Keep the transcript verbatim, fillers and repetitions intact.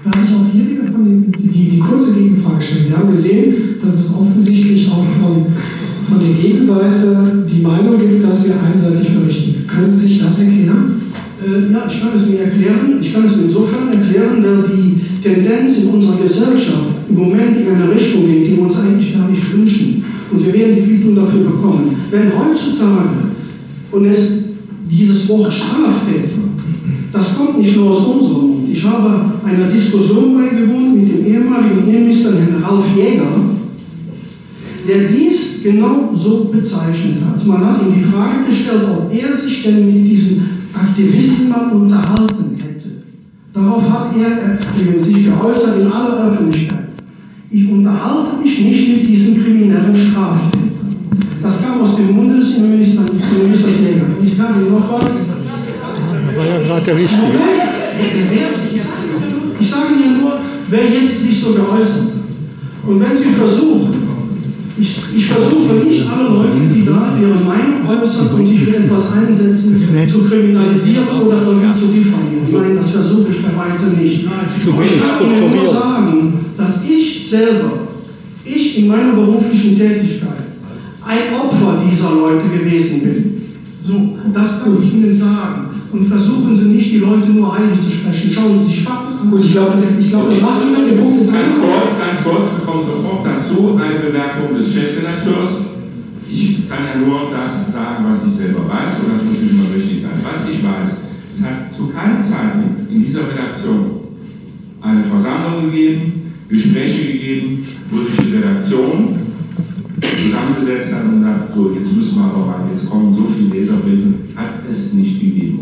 darf ich auch hier wieder von den, die, die kurze Gegenfrage stellen. Sie haben gesehen, dass es offensichtlich auch von, von der Gegenseite die Meinung gibt, dass wir einseitig berichten. Können Sie sich das erklären? Äh, ja, ich kann es mir erklären. Ich kann es mir insofern erklären, da die Tendenz in unserer Gesellschaft im Moment in eine Richtung geht, die wir uns eigentlich gar nicht wünschen. Und wir werden die Quittung dafür bekommen. Wenn heutzutage, und es dieses Wort Straftäter, das kommt nicht nur aus unserem Mund. Ich habe einer Diskussion beigewohnt mit dem ehemaligen Innenminister Herrn Ralf Jäger, der dies genau so bezeichnet hat. Man hat ihm die Frage gestellt, ob er sich denn mit diesen Aktivisten mal unterhalten hätte. Darauf hat er sich geäußert in aller Öffentlichkeit. Ich unterhalte mich nicht mit diesen kriminellen Straftätern. Das kam aus dem Munde des Innenministers Jäger. Ich sage Ihnen noch was. Das war ja gerade der Richtige. Ich sage Ihnen nur, wer jetzt sich so geäußert hat. Und wenn Sie versuchen, ich, ich versuche nicht alle Leute, die da ihre Meinung äußern und sich für etwas einsetzen, zu kriminalisieren oder irgendwie zu diffamieren. Nein, das versuche ich bei weitem nicht. Ich kann Ihnen nur sagen, dass ich selber, ich in meiner beruflichen Tätigkeit, ein Opfer dieser Leute gewesen bin. So, das kann ich Ihnen sagen. Und versuchen Sie nicht, die Leute nur heilig zu sprechen. Schauen Sie sich Fakten an. Gut, ich glaube, ich glaube, ich mache Ihnen den Punkt des Ganz kurz, ganz kurz, wir kommen sofort dazu. Eine Bemerkung des Chefredakteurs. Ich kann ja nur das sagen, was ich selber weiß, und das muss nicht immer richtig sein. Was ich weiß, es hat zu keinem Zeitpunkt in dieser Redaktion eine Versammlung gegeben, Gespräche gegeben, wo sich die Redaktion zusammengesetzt hat und sagt, so, jetzt müssen wir aber rein, jetzt kommen so viele Leserbriefe, hat es nicht gegeben.